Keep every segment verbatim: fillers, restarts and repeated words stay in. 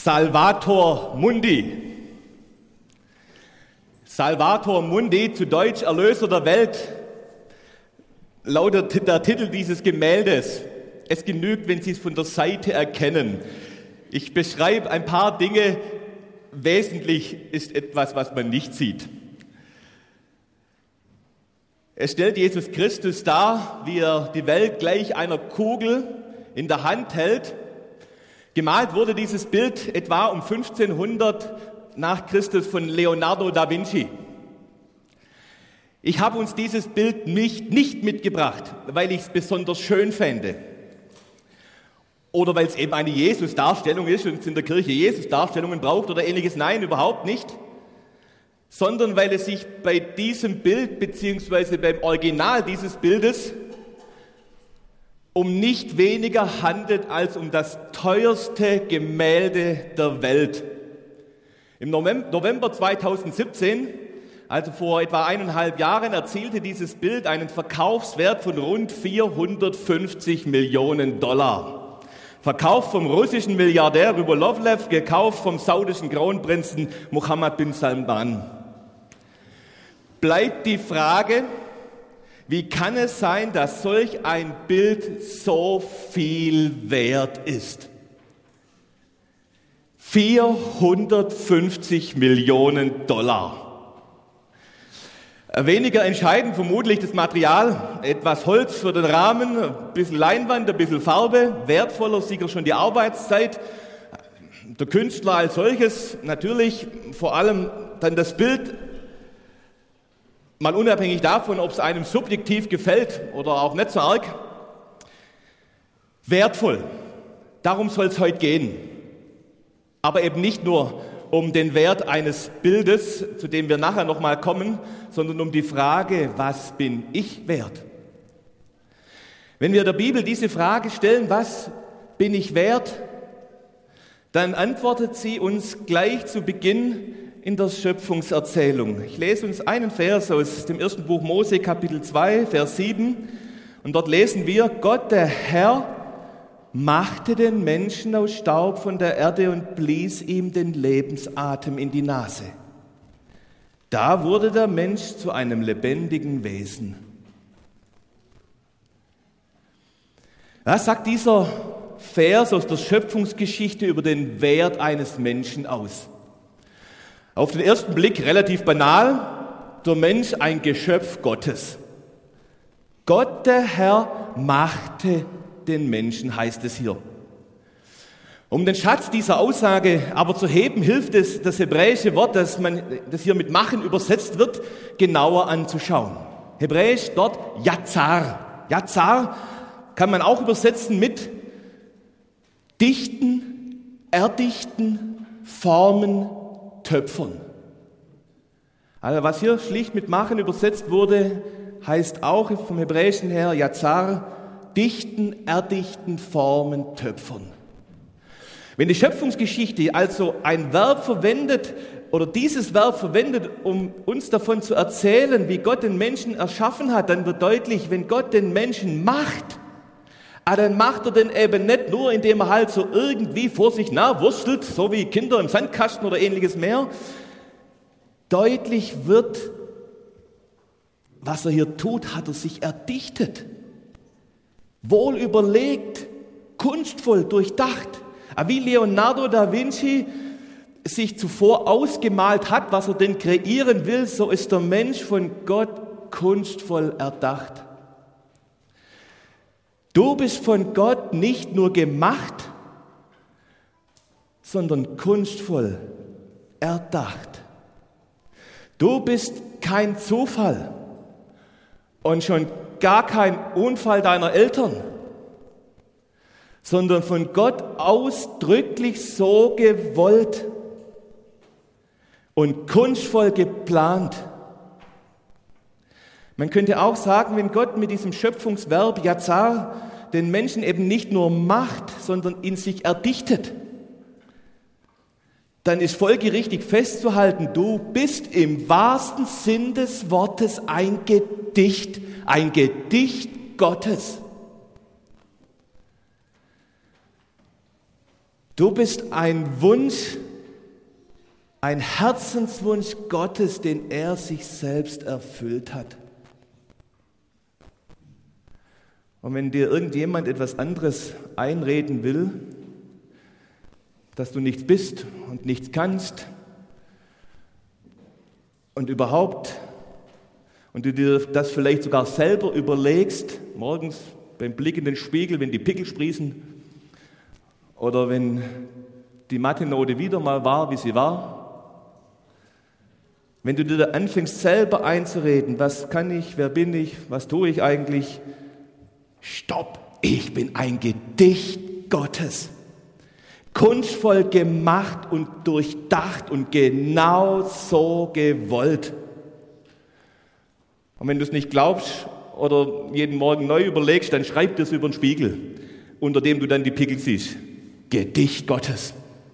Salvator Mundi. Salvator Mundi, zu Deutsch Erlöser der Welt, lautet der Titel dieses Gemäldes. Es genügt, wenn Sie es von der Seite erkennen. Ich beschreibe ein paar Dinge. Wesentlich ist etwas, was man nicht sieht. Es stellt Jesus Christus dar, wie er die Welt gleich einer Kugel in der Hand hält. Gemalt wurde dieses Bild etwa um fünfzehnhundert nach Christus von Leonardo da Vinci. Ich habe uns dieses Bild nicht, nicht mitgebracht, weil ich es besonders schön fände. Oder weil es eben eine Jesus-Darstellung ist und es in der Kirche Jesus-Darstellungen braucht oder ähnliches. Nein, überhaupt nicht. Sondern weil es sich bei diesem Bild beziehungsweise beim Original dieses Bildes um nicht weniger handelt als um das teuerste Gemälde der Welt. Im November zweitausendsiebzehn, also vor etwa eineinhalb Jahren, erzielte dieses Bild einen Verkaufswert von rund vierhundertfünfzig Millionen Dollar. Verkauft vom russischen Milliardär Rybolovlev, gekauft vom saudischen Kronprinzen Mohammed bin Salman. Bleibt die Frage, wie kann es sein, dass solch ein Bild so viel wert ist? vierhundertfünfzig Millionen Dollar. Weniger entscheidend vermutlich das Material, etwas Holz für den Rahmen, ein bisschen Leinwand, ein bisschen Farbe, wertvoller sicher schon die Arbeitszeit. Der Künstler als solches, natürlich vor allem dann das Bild, mal unabhängig davon, ob es einem subjektiv gefällt oder auch nicht so arg, wertvoll. Darum soll es heute gehen. Aber eben nicht nur um den Wert eines Bildes, zu dem wir nachher nochmal kommen, sondern um die Frage, was bin ich wert? Wenn wir der Bibel diese Frage stellen, was bin ich wert, dann antwortet sie uns gleich zu Beginn in der Schöpfungserzählung. Ich lese uns einen Vers aus dem ersten Buch Mose, Kapitel zwei, Vers sieben. Und dort lesen wir, Gott, der Herr, machte den Menschen aus Staub von der Erde und blies ihm den Lebensatem in die Nase. Da wurde der Mensch zu einem lebendigen Wesen. Was sagt dieser Vers aus der Schöpfungsgeschichte über den Wert eines Menschen aus? Auf den ersten Blick relativ banal, der Mensch ein Geschöpf Gottes. Gott, der Herr, machte den Menschen, heißt es hier. Um den Schatz dieser Aussage aber zu heben, hilft es, das hebräische Wort, das, man, das hier mit machen übersetzt wird, genauer anzuschauen. Hebräisch dort Yazar. Yazar kann man auch übersetzen mit dichten, erdichten, formen, Töpfern. Also was hier schlicht mit machen übersetzt wurde, heißt auch vom Hebräischen her Yazar, dichten, erdichten, formen, töpfern. Wenn die Schöpfungsgeschichte also ein Verb verwendet oder dieses Verb verwendet, um uns davon zu erzählen, wie Gott den Menschen erschaffen hat, dann wird deutlich, wenn Gott den Menschen macht, dann macht er den eben nicht nur, indem er halt so irgendwie vor sich nah wurstelt, so wie Kinder im Sandkasten oder ähnliches mehr. Deutlich wird, was er hier tut, hat er sich erdichtet. Wohl überlegt, kunstvoll, durchdacht. Wie Leonardo da Vinci sich zuvor ausgemalt hat, was er denn kreieren will, so ist der Mensch von Gott kunstvoll erdacht. Du bist von Gott nicht nur gemacht, sondern kunstvoll erdacht. Du bist kein Zufall und schon gar kein Unfall deiner Eltern, sondern von Gott ausdrücklich so gewollt und kunstvoll geplant. Man könnte auch sagen, wenn Gott mit diesem Schöpfungsverb Yazar den Menschen eben nicht nur macht, sondern in sich erdichtet, dann ist folgerichtig festzuhalten, du bist im wahrsten Sinn des Wortes ein Gedicht, ein Gedicht Gottes. Du bist ein Wunsch, ein Herzenswunsch Gottes, den er sich selbst erfüllt hat. Und wenn dir irgendjemand etwas anderes einreden will, dass du nichts bist und nichts kannst und überhaupt, und du dir das vielleicht sogar selber überlegst, morgens beim Blick in den Spiegel, wenn die Pickel sprießen oder wenn die Mathe-Note wieder mal war, wie sie war, wenn du dir anfängst selber einzureden, was kann ich, wer bin ich, was tue ich eigentlich, stopp, ich bin ein Gedicht Gottes. Kunstvoll gemacht und durchdacht und genau so gewollt. Und wenn du es nicht glaubst oder jeden Morgen neu überlegst, dann schreib das über den Spiegel, unter dem du dann die Pickel siehst. Gedicht Gottes.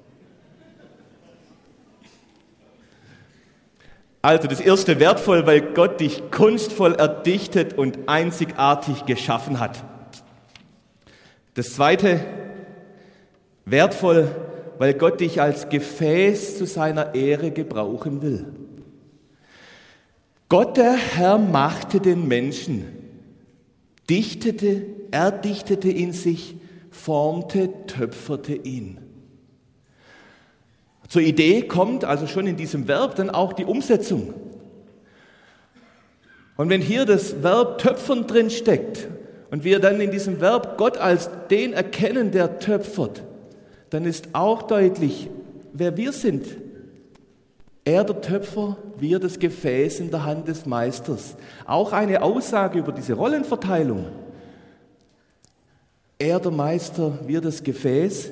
Also das erste wertvoll, weil Gott dich kunstvoll erdichtet und einzigartig geschaffen hat. Das zweite wertvoll, weil Gott dich als Gefäß zu seiner Ehre gebrauchen will. Gott, der Herr, machte den Menschen, dichtete, erdichtete in sich, formte, töpferte ihn. Zur Idee kommt also schon in diesem Verb dann auch die Umsetzung. Und wenn hier das Verb töpfern drin steckt und wir dann in diesem Verb Gott als den erkennen, der töpfert, dann ist auch deutlich, wer wir sind. Er der Töpfer, wir das Gefäß in der Hand des Meisters. Auch eine Aussage über diese Rollenverteilung. Er der Meister, wir das Gefäß.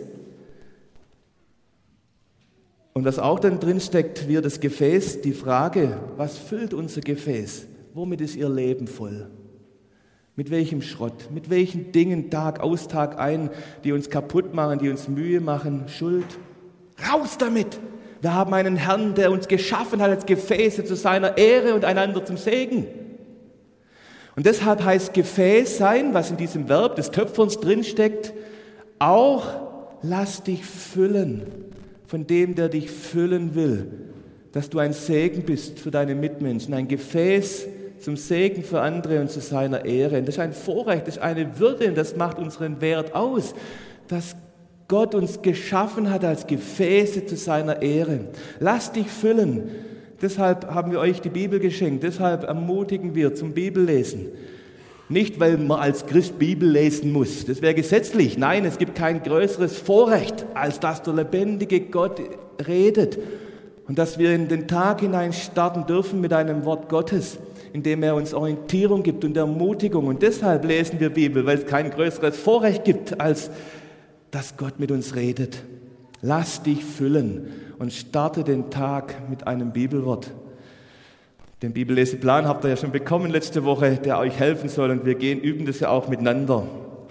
Und was auch dann drin steckt, wir das Gefäß, die Frage, was füllt unser Gefäß? Womit ist ihr Leben voll? Mit welchem Schrott? Mit welchen Dingen Tag aus, Tag ein, die uns kaputt machen, die uns Mühe machen, Schuld? Raus damit! Wir haben einen Herrn, der uns geschaffen hat als Gefäße zu seiner Ehre und einander zum Segen. Und deshalb heißt Gefäß sein, was in diesem Verb des Töpferns drinsteckt, auch lass dich füllen von dem, der dich füllen will, dass du ein Segen bist für deine Mitmenschen, ein Gefäß zum Segen für andere und zu seiner Ehre. Und das ist ein Vorrecht, das ist eine Würde und das macht unseren Wert aus, dass Gott uns geschaffen hat als Gefäße zu seiner Ehre. Lass dich füllen. Deshalb haben wir euch die Bibel geschenkt, deshalb ermutigen wir zum Bibellesen. Nicht, weil man als Christ Bibel lesen muss, das wäre gesetzlich. Nein, es gibt kein größeres Vorrecht, als dass der lebendige Gott redet und dass wir in den Tag hinein starten dürfen mit einem Wort Gottes, in dem er uns Orientierung gibt und Ermutigung. Und deshalb lesen wir Bibel, weil es kein größeres Vorrecht gibt, als dass Gott mit uns redet. Lass dich füllen und starte den Tag mit einem Bibelwort. Den Bibelleseplan habt ihr ja schon bekommen letzte Woche, der euch helfen soll und wir gehen, üben das ja auch miteinander.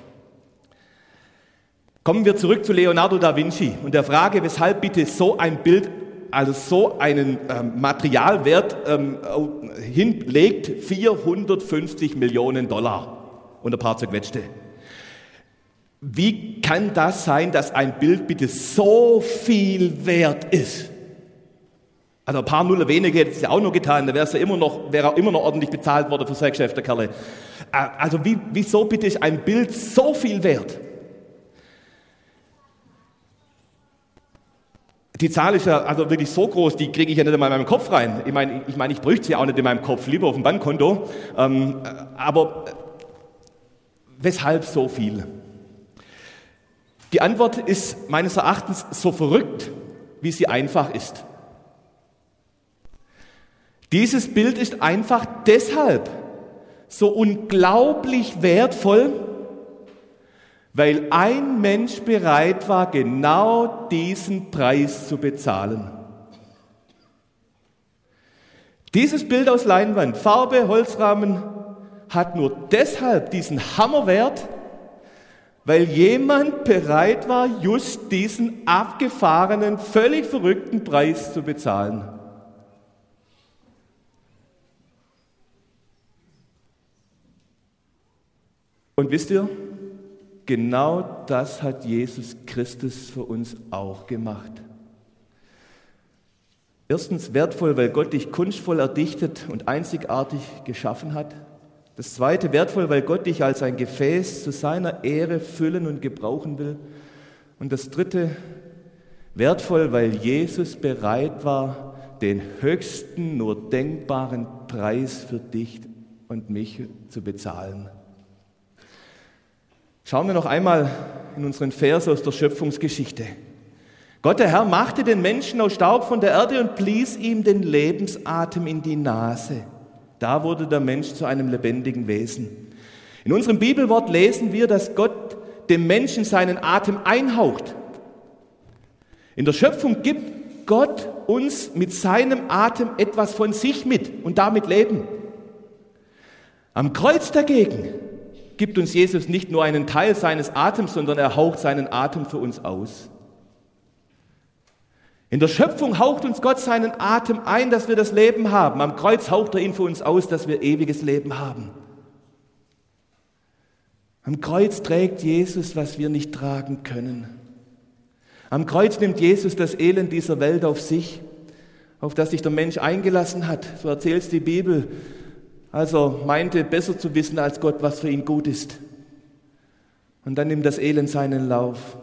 Kommen wir zurück zu Leonardo da Vinci und der Frage, weshalb bitte so ein Bild, also so einen ähm, Materialwert ähm, hinlegt, vierhundertfünfzig Millionen Dollar und ein paar zerquetschte. Wie kann das sein, dass ein Bild bitte so viel wert ist? Also ein paar Nuller weniger hätte es ja auch noch getan, da wäre es ja immer noch, wäre auch immer noch ordentlich bezahlt worden für sein Geschäft, der Kerle. Also wie, wieso bitte ist ein Bild so viel wert? Die Zahl ist ja also wirklich so groß, die kriege ich ja nicht in meinem Kopf rein. Ich meine, ich, meine, ich bräuchte sie ja auch nicht in meinem Kopf, lieber auf dem Bankkonto. Ähm, aber weshalb so viel? Die Antwort ist meines Erachtens so verrückt, wie sie einfach ist. Dieses Bild ist einfach deshalb so unglaublich wertvoll, weil ein Mensch bereit war, genau diesen Preis zu bezahlen. Dieses Bild aus Leinwand, Farbe, Holzrahmen, hat nur deshalb diesen Hammerwert, weil jemand bereit war, just diesen abgefahrenen, völlig verrückten Preis zu bezahlen. Und wisst ihr, Genau das hat Jesus Christus für uns auch gemacht. Erstens wertvoll, weil Gott dich kunstvoll erdichtet und einzigartig geschaffen hat. Das zweite, wertvoll, weil Gott dich als ein Gefäß zu seiner Ehre füllen und gebrauchen will. Und das dritte, wertvoll, weil Jesus bereit war, den höchsten nur denkbaren Preis für dich und mich zu bezahlen. Schauen wir noch einmal in unseren Vers aus der Schöpfungsgeschichte. Gott, der Herr, machte den Menschen aus Staub von der Erde und blies ihm den Lebensatem in die Nase. Da wurde der Mensch zu einem lebendigen Wesen. In unserem Bibelwort lesen wir, dass Gott dem Menschen seinen Atem einhaucht. In der Schöpfung gibt Gott uns mit seinem Atem etwas von sich mit und damit Leben. Am Kreuz dagegen gibt uns Jesus nicht nur einen Teil seines Atems, sondern er haucht seinen Atem für uns aus. In der Schöpfung haucht uns Gott seinen Atem ein, dass wir das Leben haben. Am Kreuz haucht er ihn für uns aus, dass wir ewiges Leben haben. Am Kreuz trägt Jesus, was wir nicht tragen können. Am Kreuz nimmt Jesus das Elend dieser Welt auf sich, auf das sich der Mensch eingelassen hat. So erzählt es die Bibel. Also meinte, besser zu wissen als Gott, was für ihn gut ist. Und dann nimmt das Elend seinen Lauf.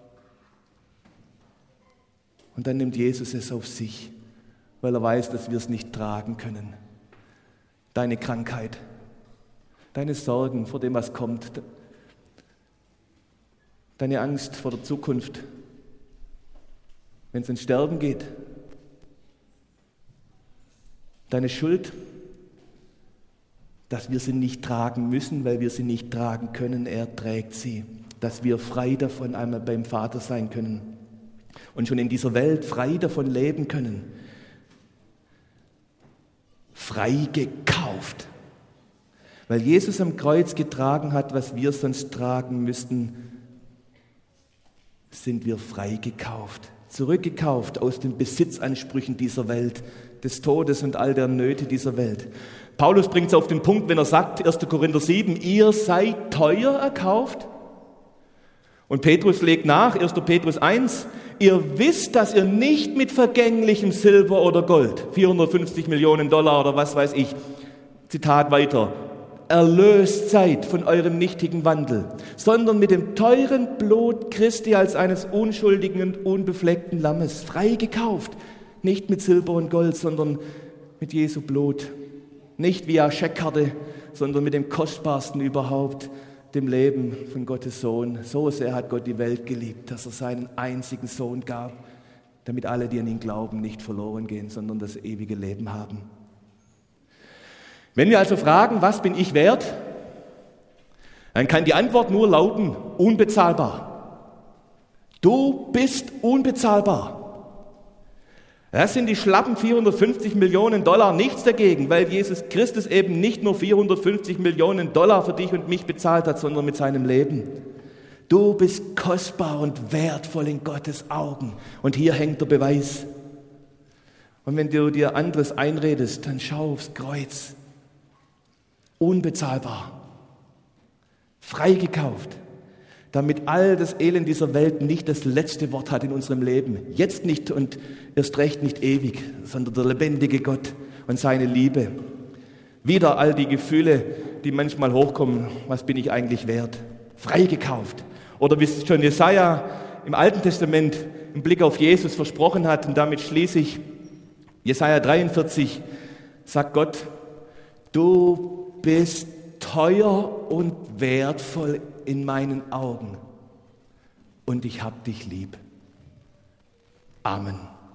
Und dann nimmt Jesus es auf sich, weil er weiß, dass wir es nicht tragen können. Deine Krankheit, deine Sorgen vor dem, was kommt, deine Angst vor der Zukunft, wenn es ins Sterben geht, deine Schuld, dass wir sie nicht tragen müssen, weil wir sie nicht tragen können, er trägt sie, dass wir frei davon einmal beim Vater sein können. Und schon in dieser Welt frei davon leben können. Frei gekauft. Weil Jesus am Kreuz getragen hat, was wir sonst tragen müssten, sind wir frei gekauft. Zurückgekauft aus den Besitzansprüchen dieser Welt, des Todes und all der Nöte dieser Welt. Paulus bringt es auf den Punkt, wenn er sagt, erster Korinther sieben, ihr seid teuer erkauft. Und Petrus legt nach, erster Petrus eins, ihr wisst, dass ihr nicht mit vergänglichem Silber oder Gold, vierhundertfünfzig Millionen Dollar oder was weiß ich, Zitat weiter, erlöst seid von eurem nichtigen Wandel, sondern mit dem teuren Blut Christi als eines unschuldigen und unbefleckten Lammes, frei gekauft, nicht mit Silber und Gold, sondern mit Jesu Blut, nicht via Scheckkarte, sondern mit dem kostbarsten überhaupt, dem Leben von Gottes Sohn. So sehr hat Gott die Welt geliebt, dass er seinen einzigen Sohn gab, damit alle, die an ihn glauben, nicht verloren gehen, sondern das ewige Leben haben. Wenn wir also fragen, was bin ich wert, dann kann die Antwort nur lauten, unbezahlbar. Du bist unbezahlbar. Das sind die schlappen vierhundertfünfzig Millionen Dollar nichts dagegen, weil Jesus Christus eben nicht nur vierhundertfünfzig Millionen Dollar für dich und mich bezahlt hat, sondern mit seinem Leben. Du bist kostbar und wertvoll in Gottes Augen. Und hier hängt der Beweis. Und wenn du dir anderes einredest, dann schau aufs Kreuz. Unbezahlbar. Freigekauft. Damit all das Elend dieser Welt nicht das letzte Wort hat in unserem Leben. Jetzt nicht und erst recht nicht ewig, sondern der lebendige Gott und seine Liebe. Wieder all die Gefühle, die manchmal hochkommen, was bin ich eigentlich wert? Freigekauft. Oder wie es schon Jesaja im Alten Testament im Blick auf Jesus versprochen hat, und damit schließe ich, Jesaja dreiundvierzig, sagt Gott, du bist teuer und wertvoll in meinen Augen und ich hab dich lieb. Amen.